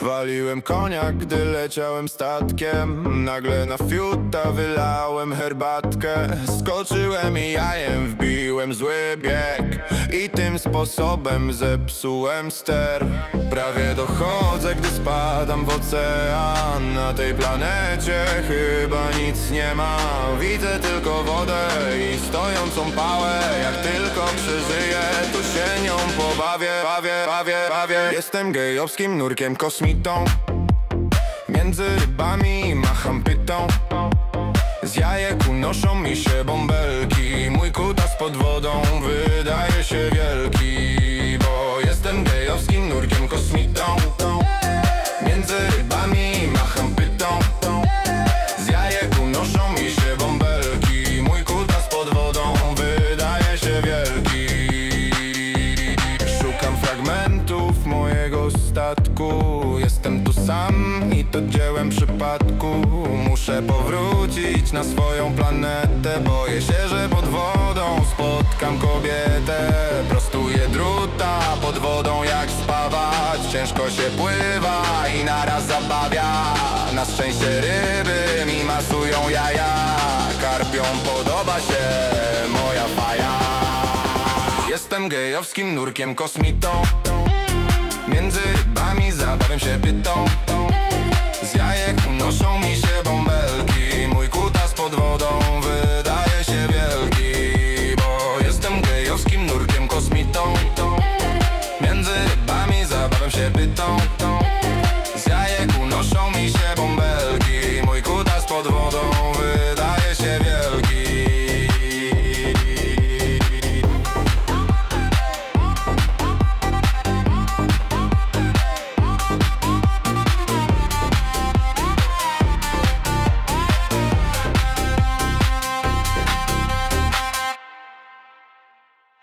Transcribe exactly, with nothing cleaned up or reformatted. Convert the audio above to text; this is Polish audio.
Waliłem konia, gdy leciałem statkiem. Nagle na fiuta wylałem herbatkę. Skoczyłem i jajem wbiłem zły bieg i tym sposobem zepsułem ster. Prawie dochodzę, gdy spadam w ocean. Na tej planecie chyba nic nie ma. Widzę tylko wodę i stojącą pałę. Jak tylko przeżyję, to się nią pobawię. Bawię, bawię, bawię. Jestem gejowskim nurkiem kosmitą. Między rybami macham pytą. Z jajek unoszą mi się bąbelki. Mój kutas pod wodą wydaje się wielki, bo jestem gejowskim nurkiem kosmitą. Między rybami macham pytą. Z jajek unoszą mi się bąbelki. Mój kutas pod wodą wydaje się wielki. Szukam fragmentów mojego statku. Jestem tu sam i to dziełem przypadku. Muszę powrócić na swoją planetę. Boję się, że pod wodą spotkam kobietę. Prostuję druta pod wodą jak spawać. Ciężko się pływa i naraz zabawia. Na szczęście ryby mi masują jaja. Karpiom podoba się moja faja. Jestem gejowskim nurkiem kosmitą. Między rybami zabawiam się